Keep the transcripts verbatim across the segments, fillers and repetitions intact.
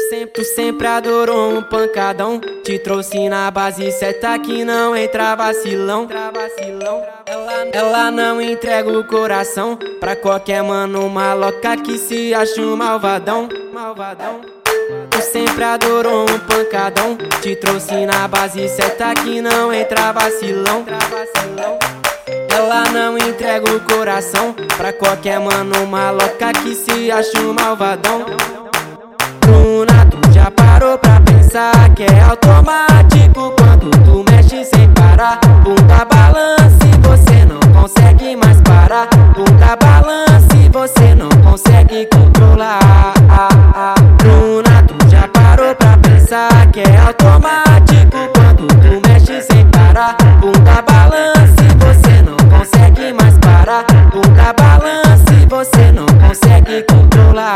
sempre, tu sempre adorou um pancadão. Te trouxe na base certa que não entra vacilão. Ela, ela não entrega o coração pra qualquer mano maloca que se acha um malvadão. Malvadão. Tu sempre adorou um pancadão. Te trouxe na base certa que não entra vacilão. Ela não entrega o coração pra qualquer mano maloca que se acha um malvadão. Bruna, tu já parou pra pensar que é automático quando tu mexe sem parar? Bunda balança e você não consegue mais parar. Bunda balança e você não consegue controlar. Bruna, tu já parou pra pensar que é automático quando tu mexe sem parar? Bunda balança e você não consegue mais parar. Bunda balança e você não consegue controlar.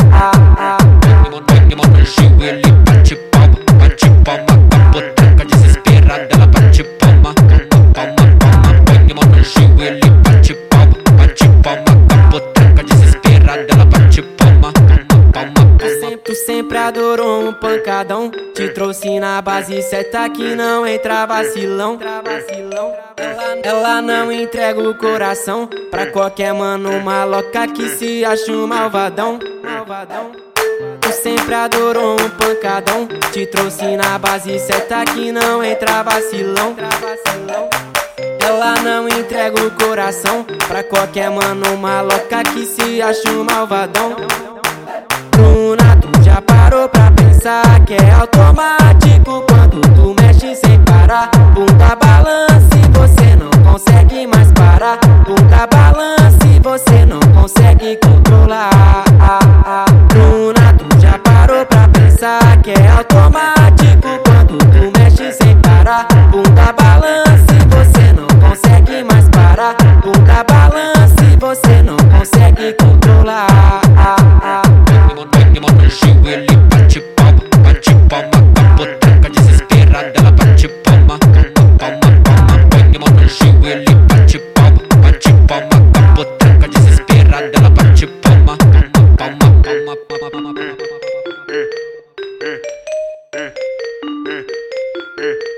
Ele bate palma, bate palma com a potranca desesperada. Ela bate palma, palma, palma. Põe a mão no joelho, ele bate palma, bate palma com a potranca desesperada. Ela bate palma, palma, palma. Tu sempre, tu sempre adorou um pancadão. Te trouxe na base certa que não entra vacilão. Ela, ela não entrega o coração pra qualquer mano maloca que se acha um malvadão. Malvadão. Tu sempre adorou um pancadão. Te trouxe na base certa que não entra vacilão. Ela não entrega o coração pra qualquer mano maloca que se acha um malvadão. Bruna, tu já parou pra pensar que é automático quando tu mexe sem parar? Bunda balança e você não consegue mais parar. Bunda balança e você não consegue controlar. Bruna, tu já parou pra pensar que é automático quando tu mexe sem parar? Bunda balança e você não consegue mais parar. Bunda balança e você não consegue controlar. Põe a mão no joelho, ele bate palma, bate palma com a potranca desesperada. Ela bate palma, palma, palma. Põe a mão no joelho, ele bate palma, bate palma com a potranca desesperada. Ela bate palma, palma, palma, palma, palma.